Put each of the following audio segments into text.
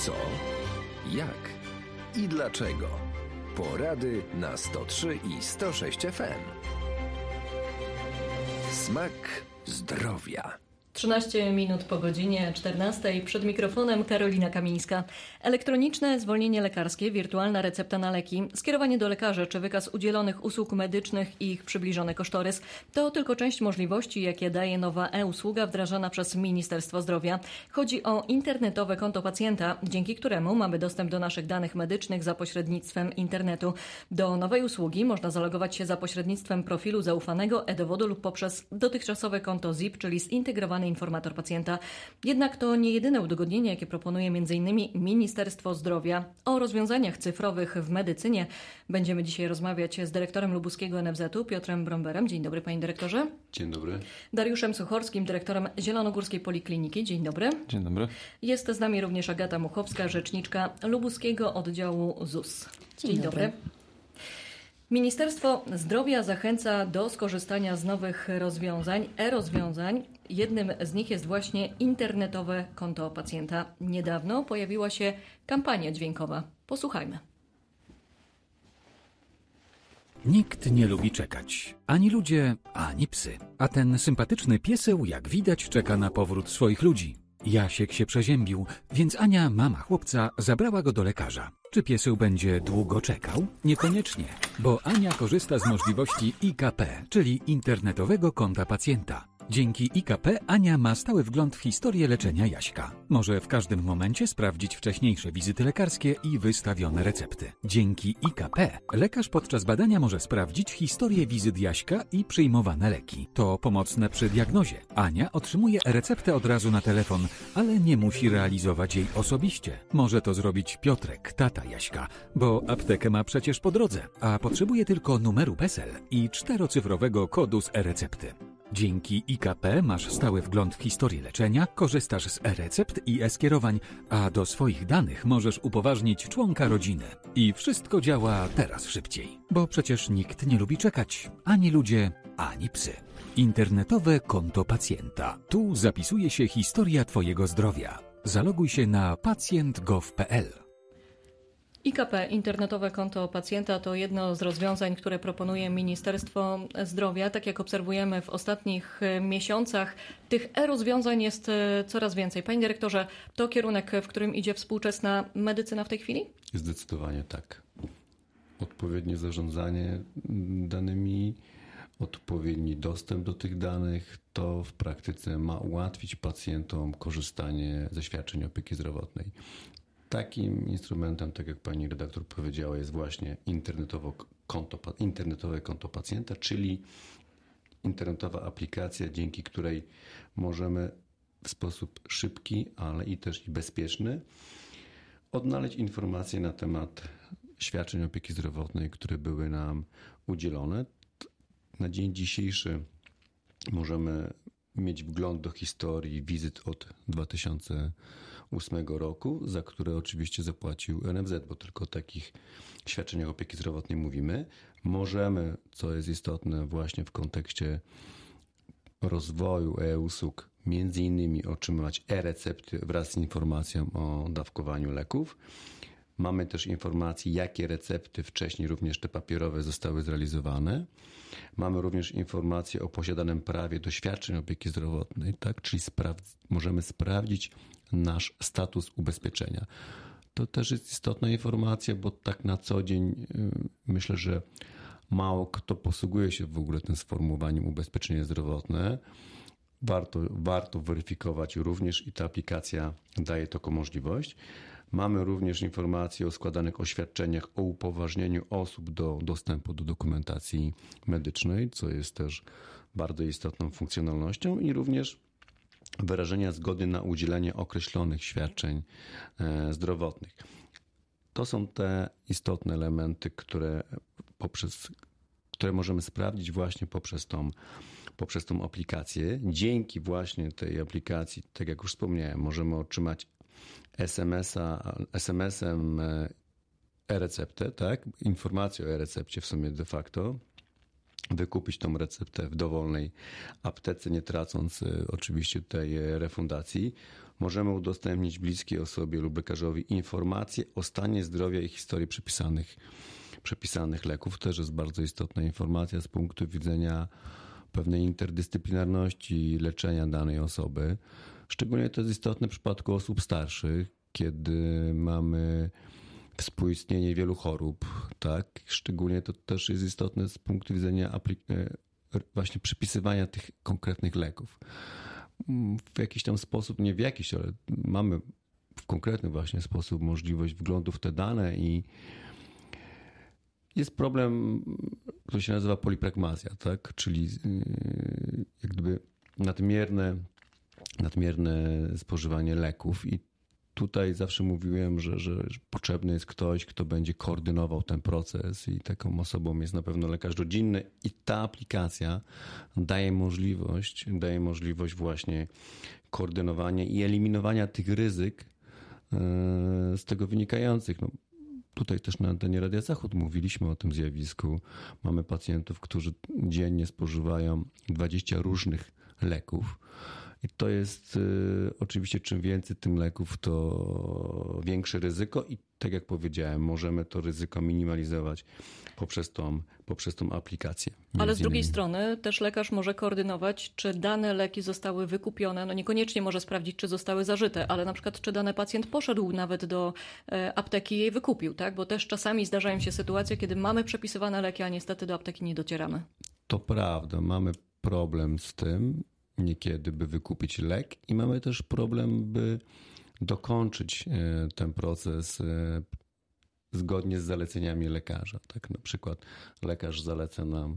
Co, jak i dlaczego. Porady na 103 i 106 FM. Smak zdrowia. 13 minut po godzinie 14. Przed mikrofonem Karolina Kamińska. Elektroniczne zwolnienie lekarskie, wirtualna recepta na leki, skierowanie do lekarza czy wykaz udzielonych usług medycznych i ich przybliżony kosztorys to tylko część możliwości, jakie daje nowa e-usługa wdrażana przez Ministerstwo Zdrowia. Chodzi o internetowe konto pacjenta, dzięki któremu mamy dostęp do naszych danych medycznych za pośrednictwem internetu. Do nowej usługi można zalogować się za pośrednictwem profilu zaufanego, e-dowodu lub poprzez dotychczasowe konto ZIP, czyli zintegrowany informator pacjenta. Jednak to nie jedyne udogodnienie, jakie proponuje m.in. Ministerstwo Zdrowia. O rozwiązaniach cyfrowych w medycynie będziemy dzisiaj rozmawiać z dyrektorem lubuskiego NFZ-u Piotrem Bromberem. Dzień dobry, panie dyrektorze. Dzień dobry. Dariuszem Suchorskim, dyrektorem Zielonogórskiej Polikliniki. Dzień dobry. Dzień dobry. Jest z nami również Agata Muchowska, rzeczniczka lubuskiego oddziału ZUS. Dzień dobry. Ministerstwo Zdrowia zachęca do skorzystania z nowych rozwiązań, e-rozwiązań. Jednym z nich jest właśnie internetowe konto pacjenta. Niedawno pojawiła się kampania dźwiękowa. Posłuchajmy. Nikt nie lubi czekać. Ani ludzie, ani psy. A ten sympatyczny pieseł, jak widać, czeka na powrót swoich ludzi. Jasiek się przeziębił, więc Ania, mama chłopca, zabrała go do lekarza. Czy pieseł będzie długo czekał? Niekoniecznie, bo Ania korzysta z możliwości IKP, czyli internetowego konta pacjenta. Dzięki IKP Ania ma stały wgląd w historię leczenia Jaśka. Może w każdym momencie sprawdzić wcześniejsze wizyty lekarskie i wystawione recepty. Dzięki IKP lekarz podczas badania może sprawdzić historię wizyt Jaśka i przyjmowane leki. To pomocne przy diagnozie. Ania otrzymuje receptę od razu na telefon, ale nie musi realizować jej osobiście. Może to zrobić Piotrek, tata Jaśka, bo aptekę ma przecież po drodze, a potrzebuje tylko numeru PESEL i 4-cyfrowego kodu z e-recepty. Dzięki IKP masz stały wgląd w historię leczenia, korzystasz z e-recept i e-skierowań, a do swoich danych możesz upoważnić członka rodziny. I wszystko działa teraz szybciej, bo przecież nikt nie lubi czekać, ani ludzie, ani psy. Internetowe konto pacjenta. Tu zapisuje się historia Twojego zdrowia. Zaloguj się na pacjent.gov.pl. IKP, internetowe konto pacjenta, to jedno z rozwiązań, które proponuje Ministerstwo Zdrowia. Tak jak obserwujemy w ostatnich miesiącach, tych e-rozwiązań jest coraz więcej. Panie dyrektorze, to kierunek, w którym idzie współczesna medycyna w tej chwili? Zdecydowanie tak. Odpowiednie zarządzanie danymi, odpowiedni dostęp do tych danych, to w praktyce ma ułatwić pacjentom korzystanie ze świadczeń opieki zdrowotnej. Takim instrumentem, tak jak pani redaktor powiedziała, jest właśnie internetowe konto pacjenta, czyli internetowa aplikacja, dzięki której możemy w sposób szybki, ale i też i bezpieczny odnaleźć informacje na temat świadczeń opieki zdrowotnej, które były nam udzielone. Na dzień dzisiejszy możemy mieć wgląd do historii wizyt od 2008 roku, za które oczywiście zapłacił NFZ, bo tylko o takich świadczeniach opieki zdrowotnej mówimy. Możemy, co jest istotne właśnie w kontekście rozwoju e-usług, między innymi otrzymywać e-recepty wraz z informacją o dawkowaniu leków. Mamy też informacje, jakie recepty wcześniej, również te papierowe, zostały zrealizowane. Mamy również informacje o posiadanym prawie do świadczeń opieki zdrowotnej, tak? Czyli możemy sprawdzić nasz status ubezpieczenia. To też jest istotna informacja, bo tak na co dzień myślę, że mało kto posługuje się w ogóle tym sformułowaniem ubezpieczenie zdrowotne. Warto weryfikować również i ta aplikacja daje taką możliwość. Mamy również informacje o składanych oświadczeniach o upoważnieniu osób do dostępu do dokumentacji medycznej, co jest też bardzo istotną funkcjonalnością, i również wyrażenia zgody na udzielenie określonych świadczeń zdrowotnych. To są te istotne elementy, które możemy sprawdzić właśnie poprzez tą aplikację. Dzięki właśnie tej aplikacji, tak jak już wspomniałem, możemy otrzymać SMS-em e-receptę, tak? Informację o e-recepcie w sumie de facto. wykupić tą receptę w dowolnej aptece, nie tracąc oczywiście tej refundacji. Możemy udostępnić bliskiej osobie lub lekarzowi informacje o stanie zdrowia i historii przepisanych leków. To też jest bardzo istotna informacja z punktu widzenia pewnej interdyscyplinarności leczenia danej osoby. Szczególnie to jest istotne w przypadku osób starszych, kiedy mamy współistnienie wielu chorób, tak? Szczególnie to też jest istotne z punktu widzenia właśnie przypisywania tych konkretnych leków. W jakiś tam sposób, nie w jakiś, ale mamy w konkretny właśnie sposób możliwość wglądu w te dane i jest problem, który się nazywa polipragmazja, tak? Czyli jak gdyby nadmierne spożywanie leków i tutaj zawsze mówiłem, że potrzebny jest ktoś, kto będzie koordynował ten proces i taką osobą jest na pewno lekarz rodzinny i ta aplikacja daje możliwość właśnie koordynowania i eliminowania tych ryzyk z tego wynikających. No, tutaj też na antenie Radia Zachód mówiliśmy o tym zjawisku. Mamy pacjentów, którzy dziennie spożywają 20 różnych leków. I to jest oczywiście czym więcej tym leków, to większe ryzyko i tak jak powiedziałem, możemy to ryzyko minimalizować poprzez tą aplikację. Ale z drugiej strony też lekarz może koordynować, czy dane leki zostały wykupione. No niekoniecznie może sprawdzić, czy zostały zażyte, ale na przykład czy dany pacjent poszedł nawet do apteki i je wykupił, tak? Bo też czasami zdarzają się sytuacje, kiedy mamy przepisywane leki, a niestety do apteki nie docieramy. To prawda, mamy problem z tym niekiedy, by wykupić lek i mamy też problem, by dokończyć ten proces zgodnie z zaleceniami lekarza. Tak, na przykład lekarz zaleca nam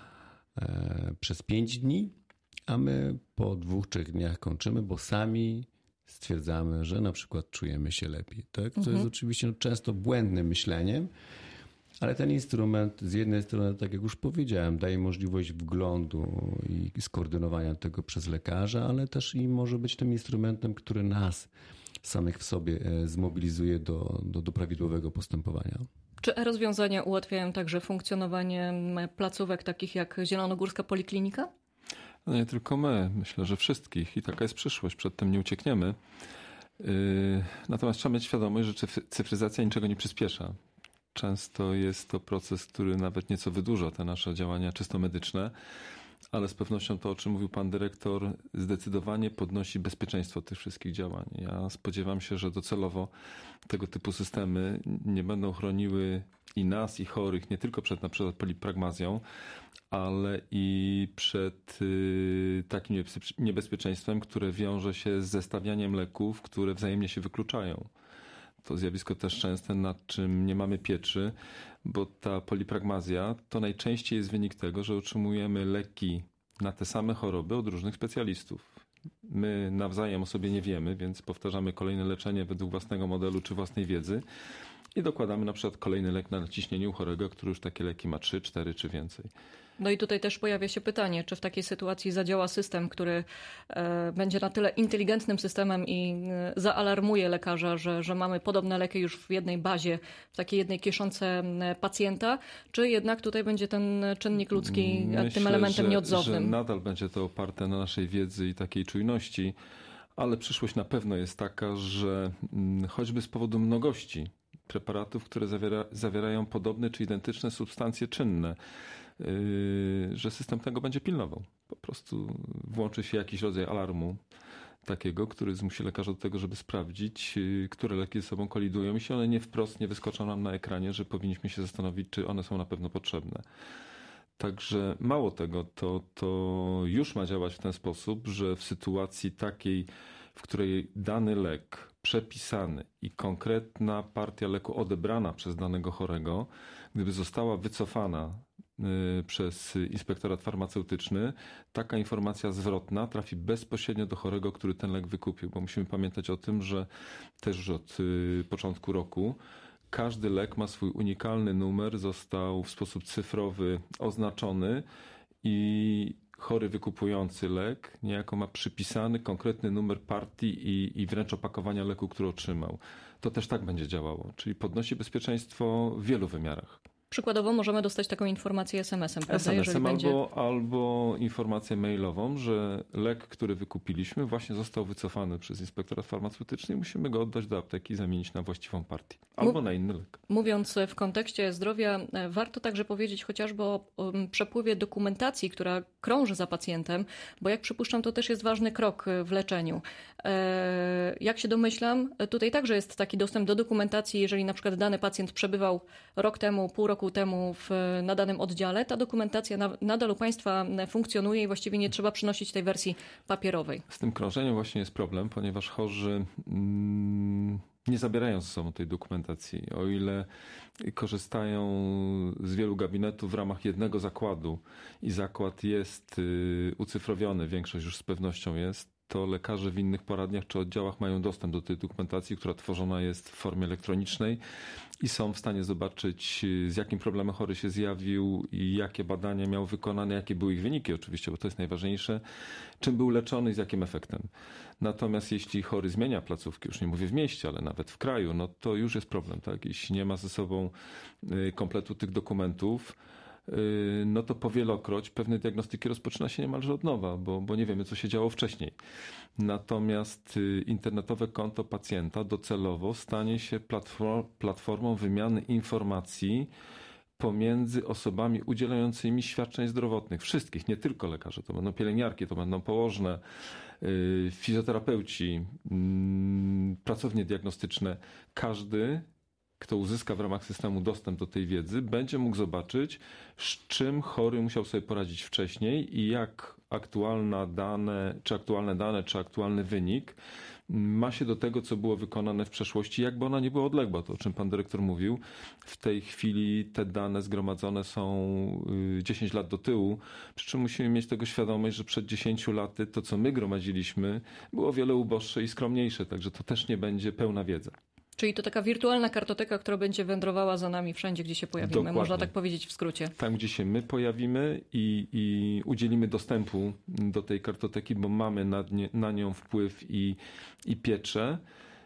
przez 5 dni, a my po 2-3 dniach kończymy, bo sami stwierdzamy, że na przykład czujemy się lepiej. Tak? To jest oczywiście często błędnym myśleniem, ale ten instrument z jednej strony, tak jak już powiedziałem, daje możliwość wglądu i skoordynowania tego przez lekarza, ale też i może być tym instrumentem, który nas samych w sobie zmobilizuje do prawidłowego postępowania. Czy rozwiązania ułatwiają także funkcjonowanie placówek takich jak Zielonogórska Poliklinika? No nie tylko my, myślę, że wszystkich i taka jest przyszłość, przed tym nie uciekniemy. Natomiast trzeba mieć świadomość, że cyfryzacja niczego nie przyspiesza. Często jest to proces, który nawet nieco wydłuża te nasze działania czysto medyczne, ale z pewnością to, o czym mówił pan dyrektor, zdecydowanie podnosi bezpieczeństwo tych wszystkich działań. Ja spodziewam się, że docelowo tego typu systemy nie będą chroniły i nas, i chorych nie tylko przed na przykład polipragmazją, ale i przed takim niebezpieczeństwem, które wiąże się z zestawianiem leków, które wzajemnie się wykluczają. To zjawisko też częste, nad czym nie mamy pieczy, bo ta polipragmazja to najczęściej jest wynik tego, że otrzymujemy leki na te same choroby od różnych specjalistów. My nawzajem o sobie nie wiemy, więc powtarzamy kolejne leczenie według własnego modelu czy własnej wiedzy i dokładamy na przykład kolejny lek na naciśnienie u chorego, który już takie leki ma 3, 4 czy więcej. No i tutaj też pojawia się pytanie, czy w takiej sytuacji zadziała system, który będzie na tyle inteligentnym systemem i zaalarmuje lekarza, że mamy podobne leki już w jednej bazie, w takiej jednej kieszonce pacjenta, czy jednak tutaj będzie ten czynnik ludzki tym elementem nieodzownym? Że nadal będzie to oparte na naszej wiedzy i takiej czujności, ale przyszłość na pewno jest taka, że choćby z powodu mnogości preparatów, które zawierają podobne czy identyczne substancje czynne, że system tego będzie pilnował. Po prostu włączy się jakiś rodzaj alarmu takiego, który zmusi lekarza do tego, żeby sprawdzić, które leki ze sobą kolidują, jeśli one nie wyskoczą nam na ekranie, że powinniśmy się zastanowić, czy one są na pewno potrzebne. Także mało tego, to już ma działać w ten sposób, że w sytuacji takiej, w której dany lek przepisany i konkretna partia leku odebrana przez danego chorego, gdyby została wycofana przez inspektorat farmaceutyczny, taka informacja zwrotna trafi bezpośrednio do chorego, który ten lek wykupił, bo musimy pamiętać o tym, że też już od początku roku każdy lek ma swój unikalny numer, został w sposób cyfrowy oznaczony i chory wykupujący lek niejako ma przypisany konkretny numer partii i wręcz opakowania leku, który otrzymał. To też tak będzie działało, czyli podnosi bezpieczeństwo w wielu wymiarach. przykładowo możemy dostać taką informację SMS-em, prawda? SMS-em albo informację mailową, że lek, który wykupiliśmy, właśnie został wycofany przez inspektorat farmaceutyczny i musimy go oddać do apteki i zamienić na właściwą partię. Albo na inny lek. Mówiąc w kontekście zdrowia, warto także powiedzieć chociażby o przepływie dokumentacji, która krąży za pacjentem, bo jak przypuszczam, to też jest ważny krok w leczeniu. Jak się domyślam, tutaj także jest taki dostęp do dokumentacji, jeżeli na przykład dany pacjent przebywał rok temu, pół roku temu na danym oddziale, ta dokumentacja nadal u Państwa funkcjonuje i właściwie nie trzeba przynosić tej wersji papierowej. Z tym krążeniem właśnie jest problem, ponieważ chorzy nie zabierają ze sobą tej dokumentacji. O ile korzystają z wielu gabinetów w ramach jednego zakładu i zakład jest ucyfrowiony, większość już z pewnością jest, to lekarze w innych poradniach czy oddziałach mają dostęp do tej dokumentacji, która tworzona jest w formie elektronicznej i są w stanie zobaczyć, z jakim problemem chory się zjawił i jakie badania miał wykonane, jakie były ich wyniki oczywiście, bo to jest najważniejsze, czym był leczony i z jakim efektem. Natomiast jeśli chory zmienia placówki, już nie mówię w mieście, ale nawet w kraju, no to już jest problem, tak? Jeśli nie ma ze sobą kompletu tych dokumentów, no to powielokroć pewne diagnostyki rozpoczyna się niemalże od nowa, bo nie wiemy, co się działo wcześniej. Natomiast internetowe konto pacjenta docelowo stanie się platformą wymiany informacji pomiędzy osobami udzielającymi świadczeń zdrowotnych. Wszystkich, nie tylko lekarze. To będą pielęgniarki, to będą położne, fizjoterapeuci, pracownie diagnostyczne. Każdy, kto uzyska w ramach systemu dostęp do tej wiedzy, będzie mógł zobaczyć, z czym chory musiał sobie poradzić wcześniej i jak aktualne dane, czy aktualny wynik ma się do tego, co było wykonane w przeszłości, jakby ona nie była odległa. To, o czym pan dyrektor mówił. W tej chwili te dane zgromadzone są 10 lat do tyłu, przy czym musimy mieć tego świadomość, że przed 10 laty to, co my gromadziliśmy, było o wiele uboższe i skromniejsze, także to też nie będzie pełna wiedza. Czyli to taka wirtualna kartoteka, która będzie wędrowała za nami wszędzie, gdzie się pojawimy. Dokładnie. Można tak powiedzieć w skrócie. Tam, gdzie się my pojawimy i udzielimy dostępu do tej kartoteki, bo mamy na nią wpływ i pieczę,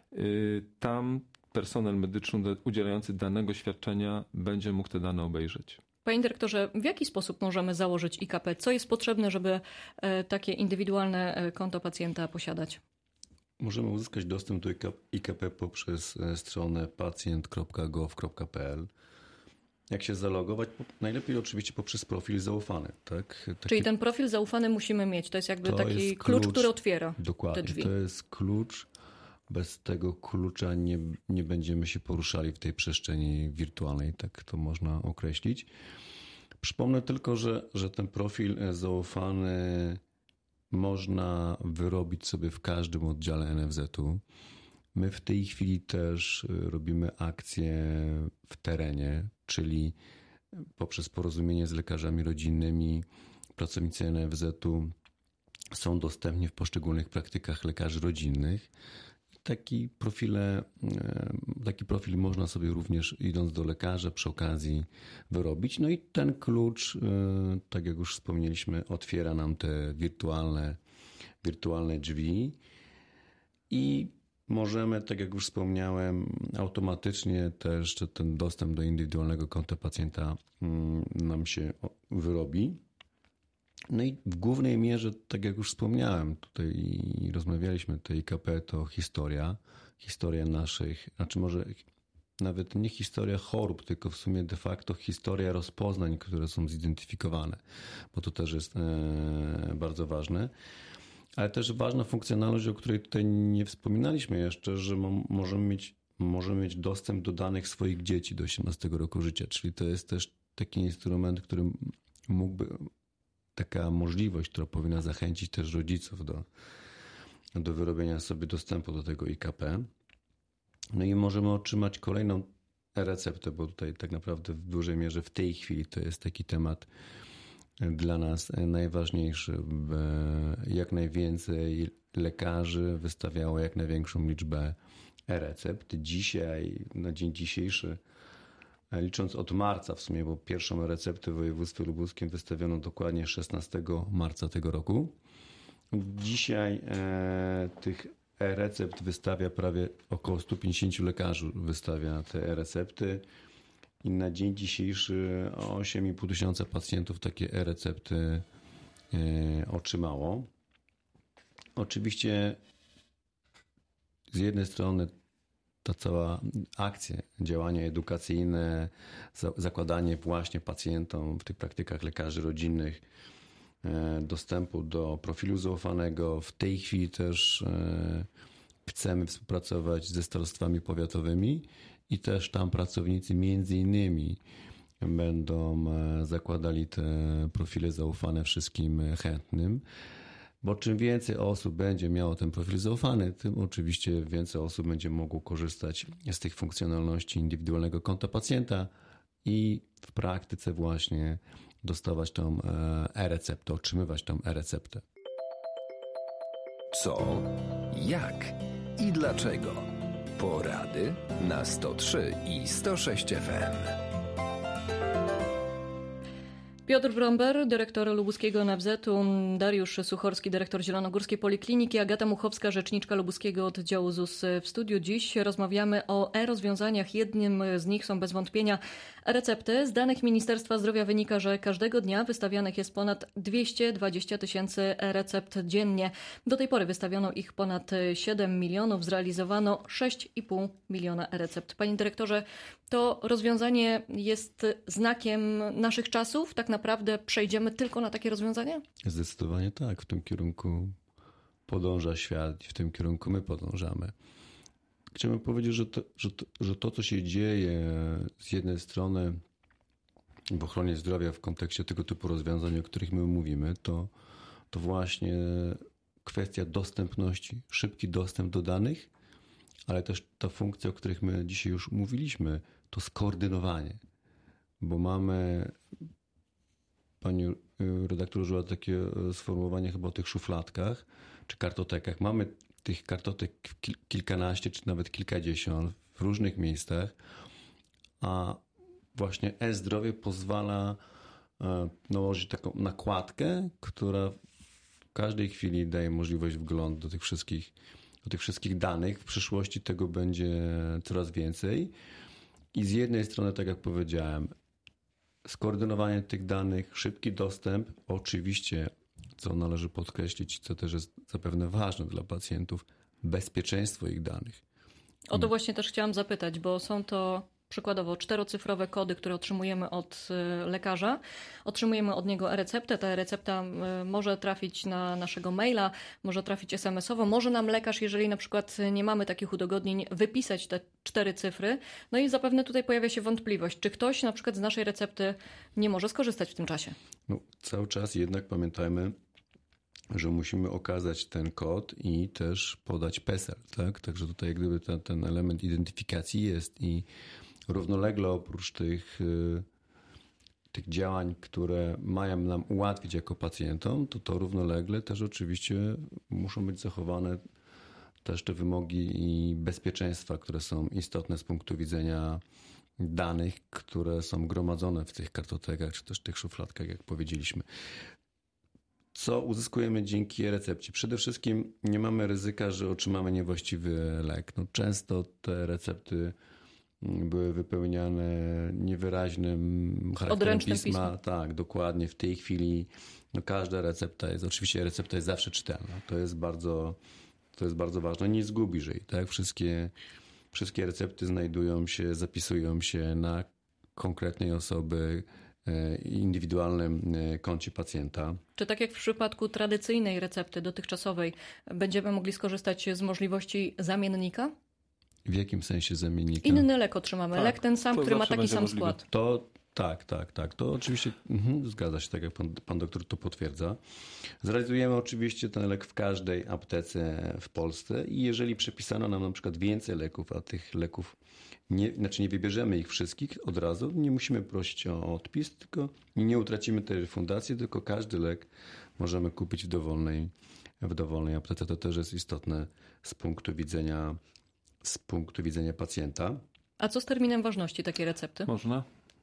tam personel medyczny udzielający danego świadczenia będzie mógł te dane obejrzeć. Panie dyrektorze, w jaki sposób możemy założyć IKP? Co jest potrzebne, żeby takie indywidualne konto pacjenta posiadać? Możemy uzyskać dostęp do IKP poprzez stronę pacjent.gov.pl. Jak się zalogować? Najlepiej oczywiście poprzez profil zaufany. Tak? Czyli ten profil zaufany musimy mieć. To jest jakby taki klucz, który otwiera dokładnie, te drzwi. To jest klucz. Bez tego klucza nie będziemy się poruszali w tej przestrzeni wirtualnej. Tak to można określić. Przypomnę tylko, że ten profil zaufany można wyrobić sobie w każdym oddziale NFZ-u. My w tej chwili też robimy akcje w terenie, czyli poprzez porozumienie z lekarzami rodzinnymi pracownicy NFZ-u są dostępni w poszczególnych praktykach lekarzy rodzinnych. Taki profil można sobie również, idąc do lekarza, przy okazji wyrobić. No i ten klucz, tak jak już wspomnieliśmy, otwiera nam te wirtualne drzwi i możemy, tak jak już wspomniałem, automatycznie też ten dostęp do indywidualnego konta pacjenta nam się wyrobi. No i w głównej mierze, tak jak już wspomniałem, tutaj rozmawialiśmy, to IKP to historia naszych, znaczy może nawet nie historia chorób, tylko w sumie de facto historia rozpoznań, które są zidentyfikowane, bo to też jest bardzo ważne. Ale też ważna funkcjonalność, o której tutaj nie wspominaliśmy jeszcze, że możemy mieć dostęp do danych swoich dzieci do 18 roku życia, czyli to jest też taki instrument, który taka możliwość, która powinna zachęcić też rodziców do wyrobienia sobie dostępu do tego IKP. No i możemy otrzymać kolejną e-receptę, bo tutaj tak naprawdę w dużej mierze w tej chwili to jest taki temat dla nas najważniejszy. Jak najwięcej lekarzy wystawiało jak największą liczbę e-recept. Dzisiaj, na dzień dzisiejszy, licząc od marca w sumie, bo pierwszą receptę w województwie lubuskim wystawiono dokładnie 16 marca tego roku. Dzisiaj tych e-recept wystawia prawie około 150 lekarzy wystawia te e-recepty. i na dzień dzisiejszy 8,5 tysiąca pacjentów takie e-recepty otrzymało. Oczywiście z jednej strony ta cała akcja, działania edukacyjne, zakładanie właśnie pacjentom w tych praktykach lekarzy rodzinnych dostępu do profilu zaufanego. W tej chwili też chcemy współpracować ze starostwami powiatowymi i też tam pracownicy między innymi będą zakładali te profile zaufane wszystkim chętnym. Bo czym więcej osób będzie miało ten profil zaufany, tym oczywiście więcej osób będzie mogło korzystać z tych funkcjonalności indywidualnego konta pacjenta i w praktyce właśnie dostawać tą e-receptę, otrzymywać tą e-receptę. Co, jak i dlaczego? Porady na 103 i 106 FM. Piotr Bromber, dyrektor lubuskiego NFZ-u, Dariusz Suchorski, dyrektor Zielonogórskiej Polikliniki, Agata Muchowska, rzeczniczka lubuskiego oddziału ZUS w studiu. Dziś rozmawiamy o e-rozwiązaniach. Jednym z nich są bez wątpienia recepty. Z danych Ministerstwa Zdrowia wynika, że każdego dnia wystawianych jest ponad 220 tysięcy recept dziennie. Do tej pory wystawiono ich ponad 7 milionów, zrealizowano 6,5 miliona recept. Panie dyrektorze, to rozwiązanie jest znakiem naszych czasów? Tak naprawdę przejdziemy tylko na takie rozwiązanie? Zdecydowanie tak. W tym kierunku podąża świat i w tym kierunku my podążamy. Chciałbym powiedzieć, że to, co się dzieje z jednej strony w ochronie zdrowia w kontekście tego typu rozwiązań, o których my mówimy, to właśnie kwestia dostępności, szybki dostęp do danych, ale też ta funkcja, o których my dzisiaj już mówiliśmy, to skoordynowanie. Bo mamy, pani redaktor użyła takie sformułowanie chyba o tych szufladkach czy kartotekach. Mamy tych kartotek kilkanaście czy nawet kilkadziesiąt w różnych miejscach, a właśnie e-zdrowie pozwala nałożyć taką nakładkę, która w każdej chwili daje możliwość wglądu do tych wszystkich danych. W przyszłości tego będzie coraz więcej. I z jednej strony, tak jak powiedziałem, skoordynowanie tych danych, szybki dostęp, oczywiście, co należy podkreślić, co też jest zapewne ważne dla pacjentów, bezpieczeństwo ich danych. O to właśnie też chciałam zapytać, bo są to przykładowo 4-cyfrowe kody, które otrzymujemy od lekarza. Otrzymujemy od niego e-receptę. Ta e-recepta może trafić na naszego maila, może trafić SMS-owo. Może nam lekarz, jeżeli na przykład nie mamy takich udogodnień, wypisać te 4 cyfry. No i zapewne tutaj pojawia się wątpliwość, czy ktoś na przykład z naszej recepty nie może skorzystać w tym czasie. No, cały czas jednak pamiętajmy, że musimy okazać ten kod i też podać PESEL, tak? Także tutaj jak gdyby ten element identyfikacji jest i równolegle oprócz tych działań, które mają nam ułatwić jako pacjentom, to równolegle też oczywiście muszą być zachowane też te wymogi i bezpieczeństwa, które są istotne z punktu widzenia danych, które są gromadzone w tych kartotekach, czy też tych szufladkach, jak powiedzieliśmy. Co uzyskujemy dzięki e-recepcie? Przede wszystkim nie mamy ryzyka, że otrzymamy niewłaściwy lek. No, często te recepty były wypełniane niewyraźnym charakterem odręcznym pisma. Tak, dokładnie. W tej chwili każda recepta jest, oczywiście recepta jest zawsze czytelna. To jest bardzo ważne. Nie zgubisz jej. Tak? Wszystkie recepty zapisują się na konkretnej osoby, indywidualnym koncie pacjenta. Czy tak jak w przypadku tradycyjnej recepty dotychczasowej będziemy mogli skorzystać z możliwości zamiennika? W jakim sensie zamiennika? Inny lek otrzymamy. Tak, lek ten sam, który ma taki sam możliwe. skład. Tak. To oczywiście zgadza się, tak jak pan doktor to potwierdza. Zrealizujemy oczywiście ten lek w każdej aptece w Polsce i jeżeli przepisano nam na przykład więcej leków, a tych leków nie wybierzemy ich wszystkich od razu, nie musimy prosić o odpis, tylko nie utracimy tej refundacji, tylko każdy lek możemy kupić w dowolnej aptece. To też jest istotne z punktu widzenia pacjenta. A co z terminem ważności takiej recepty? Można.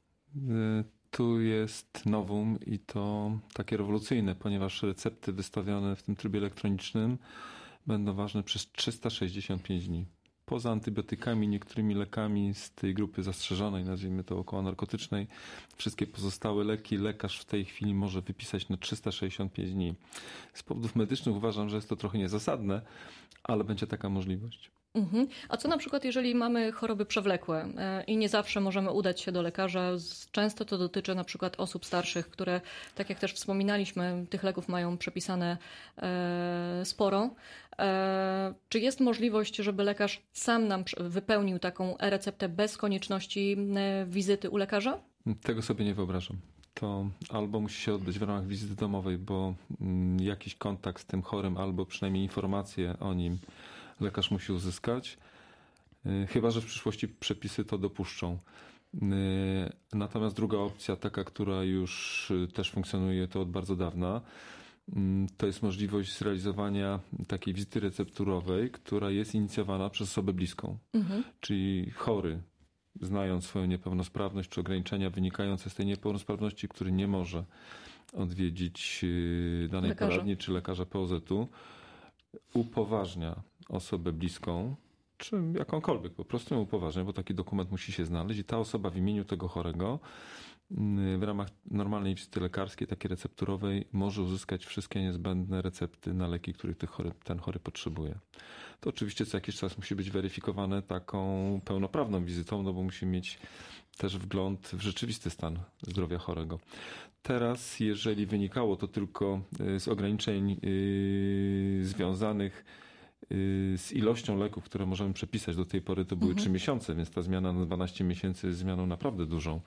Tu jest nowum i to takie rewolucyjne, ponieważ recepty wystawione w tym trybie elektronicznym będą ważne przez 365 dni. poza antybiotykami, niektórymi lekami z tej grupy zastrzeżonej, nazwijmy to okołonarkotycznej, wszystkie pozostałe leki lekarz w tej chwili może wypisać na 365 dni. Z powodów medycznych uważam, że jest to trochę niezasadne, ale będzie taka możliwość. A co na przykład, jeżeli mamy choroby przewlekłe i nie zawsze możemy udać się do lekarza? Często to dotyczy na przykład osób starszych, które, tak jak też wspominaliśmy, tych leków mają przepisane sporo. Czy jest możliwość, żeby lekarz sam nam wypełnił taką e-receptę bez konieczności wizyty u lekarza? Tego sobie nie wyobrażam. To albo musi się odbyć w ramach wizyty domowej, bo jakiś kontakt z tym chorym, albo przynajmniej informacje o nim lekarz musi uzyskać, chyba że w przyszłości przepisy to dopuszczą. Natomiast druga opcja, taka, która już też funkcjonuje to od bardzo dawna, to jest możliwość zrealizowania takiej wizyty recepturowej, która jest inicjowana przez osobę bliską. Czyli chory, znając swoją niepełnosprawność czy ograniczenia wynikające z tej niepełnosprawności, który nie może odwiedzić danej poradni czy lekarza POZ-u, upoważnia osobę bliską, czy jakąkolwiek, po prostu ją upoważnia, bo taki dokument musi się znaleźć i ta osoba w imieniu tego chorego w ramach normalnej wizyty lekarskiej, takiej recepturowej, może uzyskać wszystkie niezbędne recepty na leki, których ten chory potrzebuje. To oczywiście co jakiś czas musi być weryfikowane taką pełnoprawną wizytą, no bo musi mieć też wgląd w rzeczywisty stan zdrowia chorego. Teraz, jeżeli wynikało to tylko z ograniczeń związanych z ilością leków, które możemy przepisać, do tej pory to były 3 miesiące, więc ta zmiana na 12 miesięcy jest zmianą naprawdę dużą.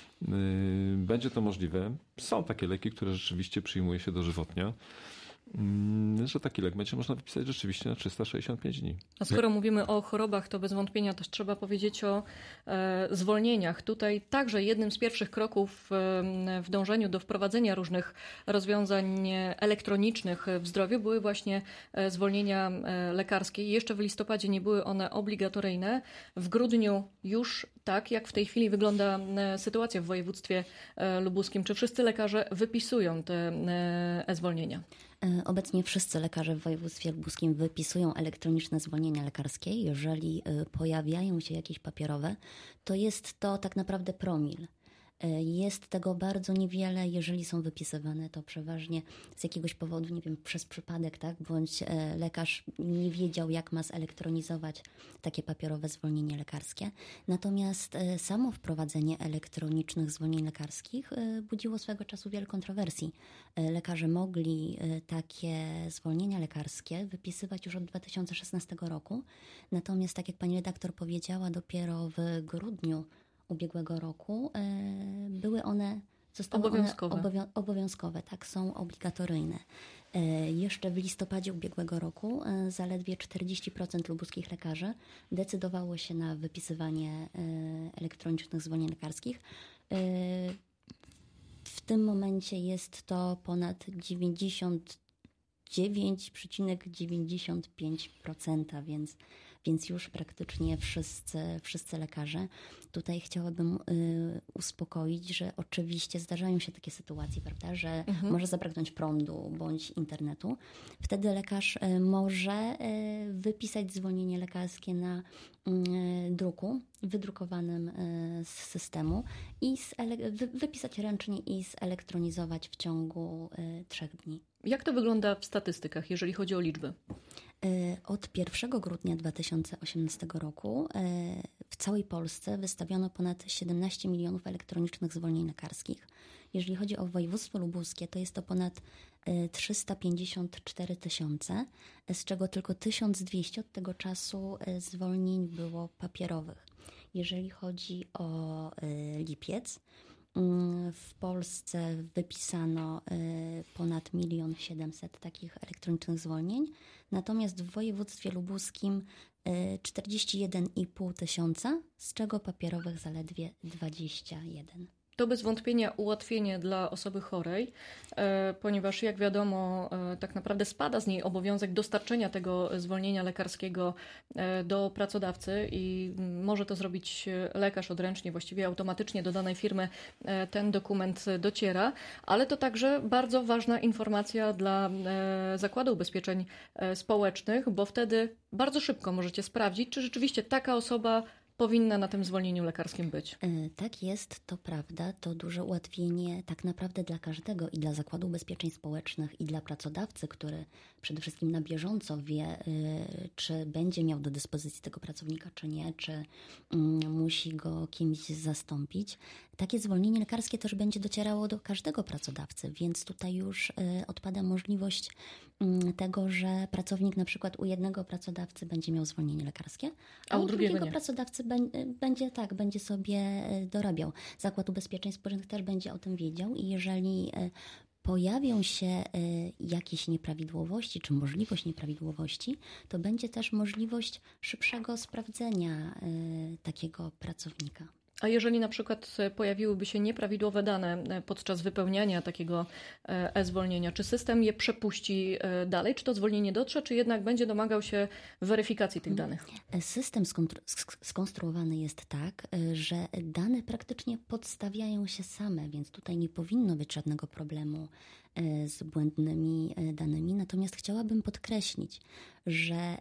Będzie to możliwe. Są takie leki, które rzeczywiście przyjmuje się dożywotnio, że taki lek będzie można wypisać rzeczywiście na 365 dni. A skoro mówimy o chorobach, to bez wątpienia też trzeba powiedzieć o zwolnieniach. Tutaj także jednym z pierwszych kroków w dążeniu do wprowadzenia różnych rozwiązań elektronicznych w zdrowiu były właśnie zwolnienia lekarskie. Jeszcze w listopadzie nie były one obligatoryjne. W grudniu już tak, jak w tej chwili wygląda sytuacja w województwie lubuskim. Czy wszyscy lekarze wypisują te e-zwolnienia? Obecnie wszyscy lekarze w województwie lubuskim wypisują elektroniczne zwolnienia lekarskie. Jeżeli pojawiają się jakieś papierowe, to jest to tak naprawdę promil. Jest tego bardzo niewiele, jeżeli są wypisywane, to przeważnie z jakiegoś powodu, nie wiem, przez przypadek, tak, bądź lekarz nie wiedział, jak ma zelektronizować takie papierowe zwolnienie lekarskie. Natomiast samo wprowadzenie elektronicznych zwolnień lekarskich budziło swego czasu wiele kontrowersji. Lekarze mogli takie zwolnienia lekarskie wypisywać już od 2016 roku, natomiast tak jak pani redaktor powiedziała, dopiero w grudniu ubiegłego roku zostały obowiązkowe, tak, są obligatoryjne. Jeszcze w listopadzie ubiegłego roku zaledwie 40% lubuskich lekarzy decydowało się na wypisywanie elektronicznych zwolnień lekarskich. W tym momencie jest to ponad 99,95%, więc już praktycznie wszyscy lekarze. Tutaj chciałabym uspokoić, że oczywiście zdarzają się takie sytuacje, prawda, że może zabraknąć prądu bądź internetu. Wtedy lekarz może wypisać zwolnienie lekarskie na druku, wydrukowanym z systemu i wypisać ręcznie i zelektronizować w ciągu 3 dni. Jak to wygląda w statystykach, jeżeli chodzi o liczby? Od 1 grudnia 2018 roku w całej Polsce wystawiono ponad 17 milionów elektronicznych zwolnień lekarskich. Jeżeli chodzi o województwo lubuskie, to jest to ponad 354 tysiące, z czego tylko 1200 od tego czasu zwolnień było papierowych. Jeżeli chodzi o lipiec, w Polsce wypisano ponad 1 700 000 takich elektronicznych zwolnień, natomiast w województwie lubuskim 41,5 tysiąca, z czego papierowych zaledwie 21. To bez wątpienia ułatwienie dla osoby chorej, ponieważ jak wiadomo, tak naprawdę spada z niej obowiązek dostarczenia tego zwolnienia lekarskiego do pracodawcy i może to zrobić lekarz odręcznie, właściwie automatycznie do danej firmy ten dokument dociera, ale to także bardzo ważna informacja dla Zakładu Ubezpieczeń Społecznych, bo wtedy bardzo szybko możecie sprawdzić, czy rzeczywiście taka osoba powinna na tym zwolnieniu lekarskim być. Tak jest, to prawda. To duże ułatwienie tak naprawdę dla każdego i dla Zakładu Ubezpieczeń Społecznych i dla pracodawcy, który przede wszystkim na bieżąco wie, czy będzie miał do dyspozycji tego pracownika, czy nie, czy musi go kimś zastąpić. Takie zwolnienie lekarskie też będzie docierało do każdego pracodawcy, więc tutaj już odpada możliwość tego, że pracownik na przykład u jednego pracodawcy będzie miał zwolnienie lekarskie, a u drugiego pracodawcy będzie sobie dorabiał. Zakład Ubezpieczeń Społecznych też będzie o tym wiedział i jeżeli pojawią się jakieś nieprawidłowości, czy możliwość nieprawidłowości, to będzie też możliwość szybszego sprawdzenia takiego pracownika. A jeżeli na przykład pojawiłyby się nieprawidłowe dane podczas wypełniania takiego e-zwolnienia, czy system je przepuści dalej? Czy to zwolnienie dotrze, czy jednak będzie domagał się weryfikacji tych danych? System skonstruowany jest tak, że dane praktycznie podstawiają się same, więc tutaj nie powinno być żadnego problemu z błędnymi danymi. Natomiast chciałabym podkreślić, że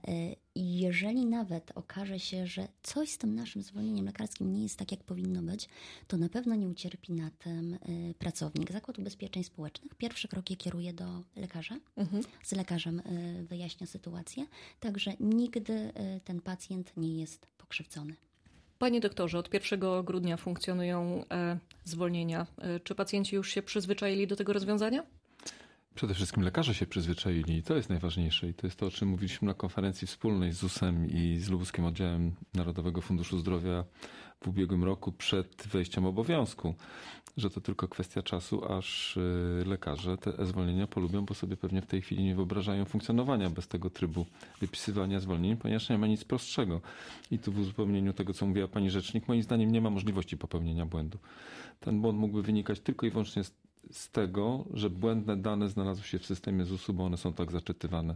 jeżeli nawet okaże się, że coś z tym naszym zwolnieniem lekarskim nie jest tak, jak powinno być, to na pewno nie ucierpi na tym pracownik. Zakład Ubezpieczeń Społecznych pierwszy krok je kieruje do lekarza. Z lekarzem wyjaśnia sytuację, także nigdy ten pacjent nie jest pokrzywdzony. Panie doktorze, od 1 grudnia funkcjonują zwolnienia. Czy pacjenci już się przyzwyczaili do tego rozwiązania? Przede wszystkim lekarze się przyzwyczaili i to jest najważniejsze. I to jest to, o czym mówiliśmy na konferencji wspólnej z ZUS-em i z Lubuskim Oddziałem Narodowego Funduszu Zdrowia w ubiegłym roku przed wejściem obowiązku, że to tylko kwestia czasu, aż lekarze te zwolnienia polubią, bo sobie pewnie w tej chwili nie wyobrażają funkcjonowania bez tego trybu wypisywania zwolnień, ponieważ nie ma nic prostszego. I tu w uzupełnieniu tego, co mówiła pani rzecznik, moim zdaniem nie ma możliwości popełnienia błędu. Ten błąd mógłby wynikać tylko i wyłącznie z tego, że błędne dane znalazły się w systemie ZUS-u, bo one są tak zaczytywane.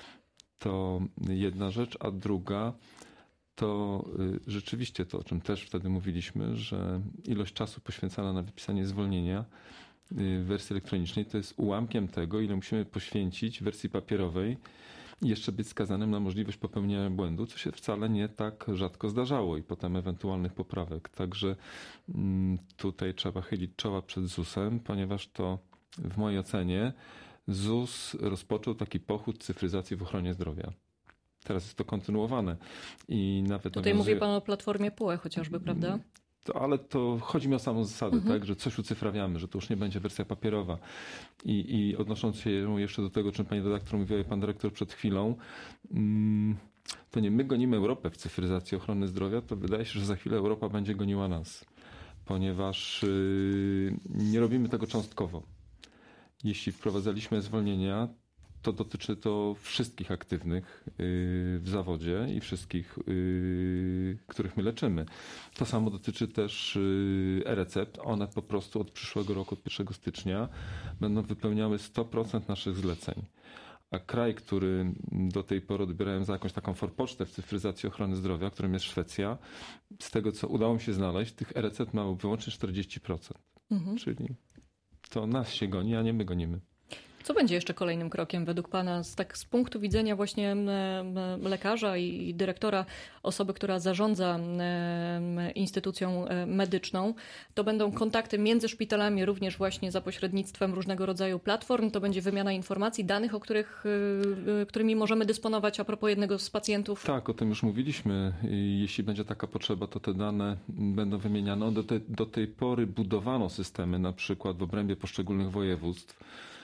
To jedna rzecz, a druga to rzeczywiście to, o czym też wtedy mówiliśmy, że ilość czasu poświęcana na wypisanie zwolnienia w wersji elektronicznej to jest ułamkiem tego, ile musimy poświęcić w wersji papierowej i jeszcze być skazanym na możliwość popełnienia błędu, co się wcale nie tak rzadko zdarzało i potem ewentualnych poprawek. Także tutaj trzeba chylić czoła przed ZUS-em, ponieważ to w mojej ocenie ZUS rozpoczął taki pochód cyfryzacji w ochronie zdrowia. Teraz jest to kontynuowane. I nawet tutaj mówi pan o platformie PUE chociażby, prawda? Ale to chodzi mi o samą zasadę, tak, że coś ucyfrawiamy, że to już nie będzie wersja papierowa. I odnosząc się jeszcze do tego, o czym pani redaktor mówiła i pan dyrektor przed chwilą, to nie my gonimy Europę w cyfryzacji ochrony zdrowia, to wydaje się, że za chwilę Europa będzie goniła nas, ponieważ nie robimy tego cząstkowo. Jeśli wprowadzaliśmy zwolnienia, to dotyczy to wszystkich aktywnych w zawodzie i wszystkich, których my leczymy. To samo dotyczy też e-recept. One po prostu od przyszłego roku, od 1 stycznia będą wypełniały 100% naszych zleceń. A kraj, który do tej pory odbierałem za jakąś taką forpocztę w cyfryzacji ochrony zdrowia, którym jest Szwecja, z tego co udało mi się znaleźć, tych e-recept ma wyłącznie 40%. Czyli to nas się goni, a nie my gonimy. Co będzie jeszcze kolejnym krokiem według pana z punktu widzenia właśnie lekarza i dyrektora, osoby, która zarządza instytucją medyczną? To będą kontakty między szpitalami, również właśnie za pośrednictwem różnego rodzaju platform. To będzie wymiana informacji, danych, którymi możemy dysponować a propos jednego z pacjentów. Tak, o tym już mówiliśmy. Jeśli będzie taka potrzeba, to te dane będą wymieniane. Do tej pory budowano systemy, na przykład w obrębie poszczególnych województw,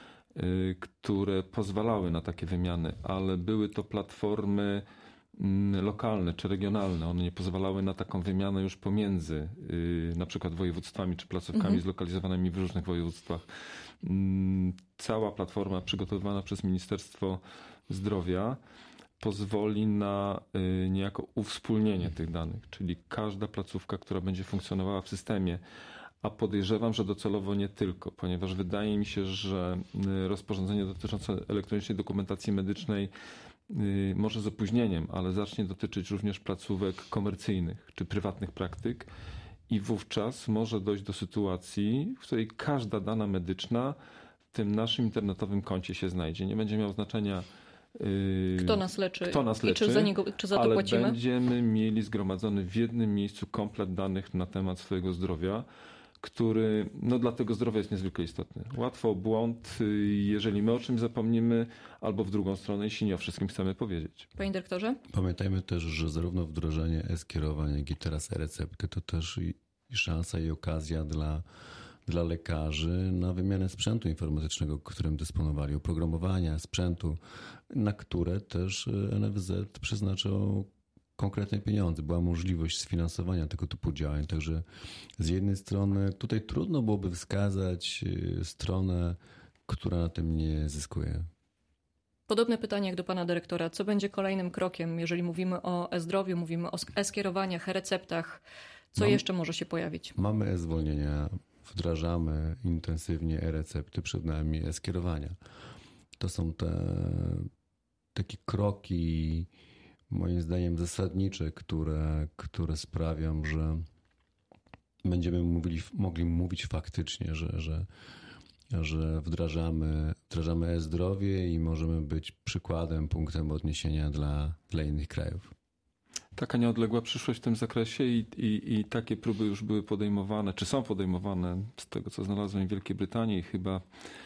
które pozwalały na takie wymiany, ale były to platformy lokalne czy regionalne. One nie pozwalały na taką wymianę już pomiędzy na przykład województwami czy placówkami zlokalizowanymi w różnych województwach. Cała platforma przygotowywana przez Ministerstwo Zdrowia pozwoli na niejako uwspólnienie tych danych, czyli każda placówka, która będzie funkcjonowała w systemie, a podejrzewam, że docelowo nie tylko, ponieważ wydaje mi się, że rozporządzenie dotyczące elektronicznej dokumentacji medycznej może z opóźnieniem, ale zacznie dotyczyć również placówek komercyjnych czy prywatnych praktyk i wówczas może dojść do sytuacji, w której każda dana medyczna w tym naszym internetowym koncie się znajdzie. Nie będzie miał znaczenia Kto nas leczy i czy za to ale płacimy? będziemy mieli zgromadzony w jednym miejscu komplet danych na temat swojego zdrowia, który dla tego zdrowia jest niezwykle istotny. Łatwo o błąd, jeżeli my o czymś zapomnimy, albo w drugą stronę, jeśli nie o wszystkim chcemy powiedzieć. Panie dyrektorze? Pamiętajmy też, że zarówno wdrożenie e-skierowań, jak i teraz e-recepty to też i szansa i okazja dla lekarzy na wymianę sprzętu informatycznego, którym dysponowali, oprogramowania sprzętu, na które też NFZ przeznaczył konkretne pieniądze. Była możliwość sfinansowania tego typu działań. Także z jednej strony tutaj trudno byłoby wskazać stronę, która na tym nie zyskuje. Podobne pytanie jak do pana dyrektora. Co będzie kolejnym krokiem, jeżeli mówimy o e-zdrowiu, mówimy o e-skierowaniach, e-receptach? Co jeszcze może się pojawić? Mamy e-zwolnienia, wdrażamy intensywnie e-recepty, przed nami e-skierowania. To są takie kroki, moim zdaniem zasadnicze, które sprawią, że będziemy mogli mówić faktycznie, że wdrażamy e-zdrowie i możemy być przykładem, punktem odniesienia dla innych krajów. Taka nieodległa przyszłość w tym zakresie i takie próby już były podejmowane, czy są podejmowane, z tego co znalazłem w Wielkiej Brytanii i chyba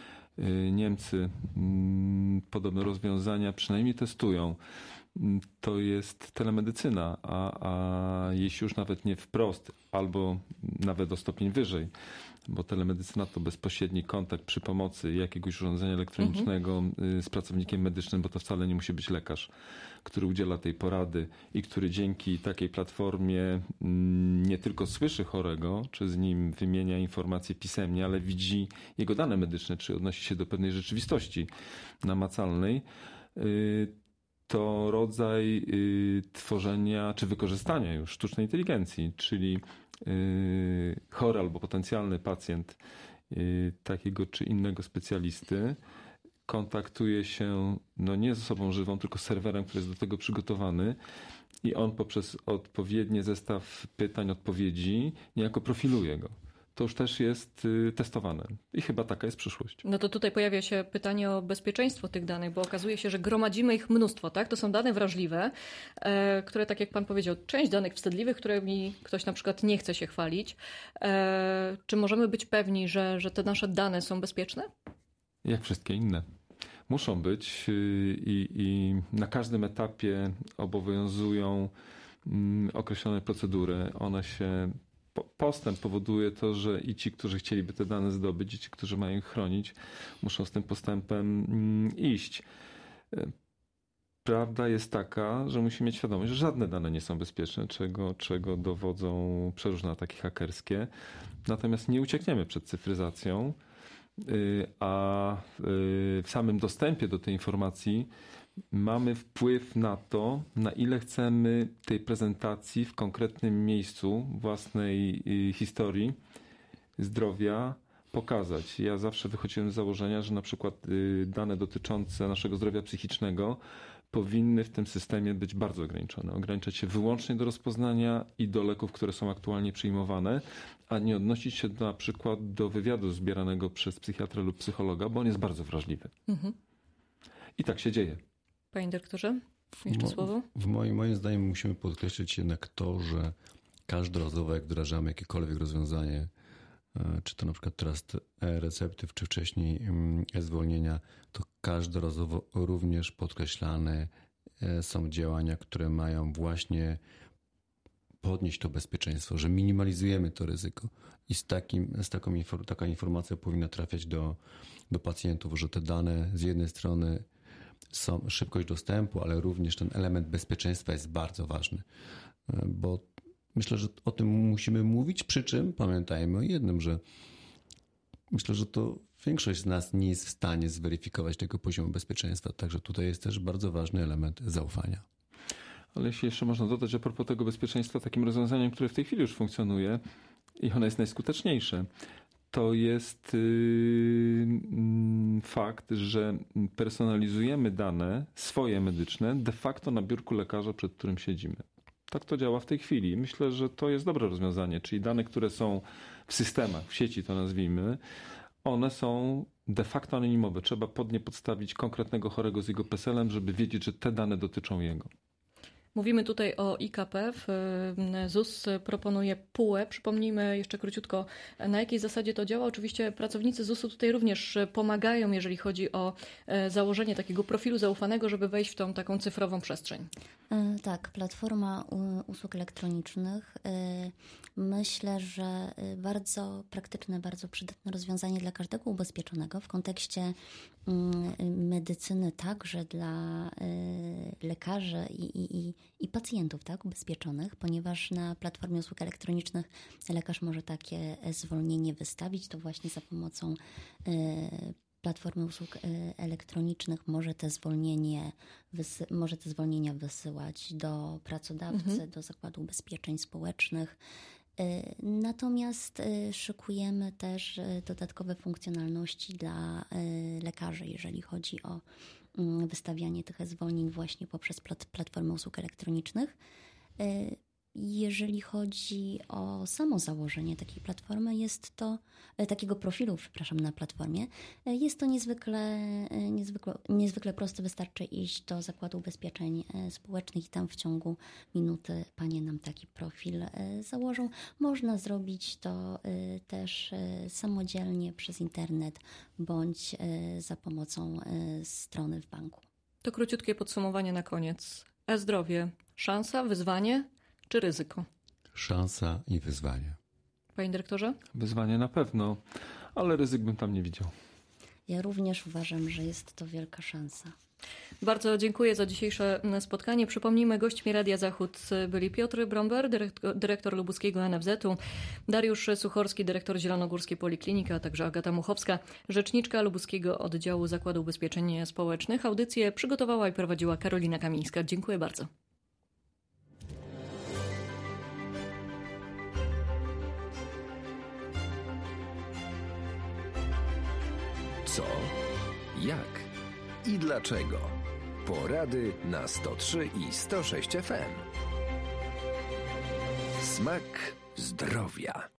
Niemcy podobne rozwiązania przynajmniej testują. To jest telemedycyna, a jeśli już nawet nie wprost, albo nawet o stopień wyżej, bo telemedycyna to bezpośredni kontakt przy pomocy jakiegoś urządzenia elektronicznego z pracownikiem medycznym, bo to wcale nie musi być lekarz, który udziela tej porady i który dzięki takiej platformie nie tylko słyszy chorego, czy z nim wymienia informacje pisemnie, ale widzi jego dane medyczne, czy odnosi się do pewnej rzeczywistości namacalnej. To rodzaj tworzenia czy wykorzystania już sztucznej inteligencji, czyli chory albo potencjalny pacjent takiego czy innego specjalisty kontaktuje się nie z osobą żywą, tylko z serwerem, który jest do tego przygotowany i on poprzez odpowiedni zestaw pytań, odpowiedzi niejako profiluje go. To już też jest testowane i chyba taka jest przyszłość. No to tutaj pojawia się pytanie o bezpieczeństwo tych danych, bo okazuje się, że gromadzimy ich mnóstwo, tak? To są dane wrażliwe, które, tak jak pan powiedział, część danych wstydliwych, którymi ktoś na przykład nie chce się chwalić. Czy możemy być pewni, że te nasze dane są bezpieczne? Jak wszystkie inne. Muszą być i na każdym etapie obowiązują określone procedury. Postęp powoduje to, że i ci, którzy chcieliby te dane zdobyć, i ci, którzy mają ich chronić, muszą z tym postępem iść. Prawda jest taka, że musimy mieć świadomość, że żadne dane nie są bezpieczne, czego dowodzą przeróżne ataki hakerskie. Natomiast nie uciekniemy przed cyfryzacją, a w samym dostępie do tej informacji mamy wpływ na to, na ile chcemy tej prezentacji w konkretnym miejscu własnej historii zdrowia pokazać. Ja zawsze wychodziłem z założenia, że na przykład dane dotyczące naszego zdrowia psychicznego powinny w tym systemie być bardzo ograniczone. Ograniczać się wyłącznie do rozpoznania i do leków, które są aktualnie przyjmowane, a nie odnosić się na przykład do wywiadu zbieranego przez psychiatrę lub psychologa, bo on jest bardzo wrażliwy. I tak się dzieje. Panie dyrektorze, jeszcze słowo? Moim zdaniem musimy podkreślić jednak to, że każdorazowo jak wdrażamy jakiekolwiek rozwiązanie, czy to na przykład teraz recepty, czy wcześniej e-zwolnienia, to każdorazowo również podkreślane są działania, które mają właśnie podnieść to bezpieczeństwo, że minimalizujemy to ryzyko i taka informacja powinna trafiać do pacjentów, że te dane z jednej strony są szybkość dostępu, ale również ten element bezpieczeństwa jest bardzo ważny, bo myślę, że o tym musimy mówić, przy czym pamiętajmy o jednym, że myślę, że to większość z nas nie jest w stanie zweryfikować tego poziomu bezpieczeństwa, także tutaj jest też bardzo ważny element zaufania. Ale jeśli jeszcze można dodać a propos tego bezpieczeństwa, takim rozwiązaniem, które w tej chwili już funkcjonuje, i ono jest najskuteczniejsze, to jest fakt, że personalizujemy dane swoje medyczne de facto na biurku lekarza, przed którym siedzimy. Tak to działa w tej chwili. Myślę, że to jest dobre rozwiązanie, czyli dane, które są w systemach, w sieci to nazwijmy, one są de facto anonimowe. Trzeba pod nie podstawić konkretnego chorego z jego PESEL-em, żeby wiedzieć, że te dane dotyczą jego. Mówimy tutaj o IKP. ZUS proponuje PUE. Przypomnijmy jeszcze króciutko, na jakiej zasadzie to działa. Oczywiście pracownicy ZUS-u tutaj również pomagają, jeżeli chodzi o założenie takiego profilu zaufanego, żeby wejść w tą taką cyfrową przestrzeń. Tak, platforma usług elektronicznych. Myślę, że bardzo praktyczne, bardzo przydatne rozwiązanie dla każdego ubezpieczonego w kontekście medycyny, także dla lekarzy i pacjentów, tak, ubezpieczonych, ponieważ na platformie usług elektronicznych lekarz może takie zwolnienie wystawić, to właśnie za pomocą platformy usług elektronicznych może te zwolnienia wysyłać do pracodawcy, do Zakładu Ubezpieczeń Społecznych. Natomiast szykujemy też dodatkowe funkcjonalności dla lekarzy, jeżeli chodzi o wystawianie tych zwolnień właśnie poprzez platformę usług elektronicznych. Jeżeli chodzi o samo założenie takiej platformy, jest to takiego profilu, na platformie, jest to niezwykle proste. Wystarczy iść do Zakładu Ubezpieczeń Społecznych i tam w ciągu minuty panie nam taki profil założą. Można zrobić to też samodzielnie przez internet bądź za pomocą strony w banku. To króciutkie podsumowanie na koniec. E-zdrowie, szansa, wyzwanie czy ryzyko? Szansa i wyzwanie. Panie dyrektorze? Wyzwanie na pewno, ale ryzyk bym tam nie widział. Ja również uważam, że jest to wielka szansa. Bardzo dziękuję za dzisiejsze spotkanie. Przypomnijmy, gośćmi Radia Zachód byli Piotr Bromber, dyrektor lubuskiego NFZ-u, Dariusz Suchorski, dyrektor Zielonogórskiej Polikliniki, a także Agata Muchowska, rzeczniczka lubuskiego oddziału Zakładu Ubezpieczeń Społecznych. Audycję przygotowała i prowadziła Karolina Kamińska. Dziękuję bardzo. Co, jak i dlaczego? Porady na 103 i 106 FM. Smak zdrowia.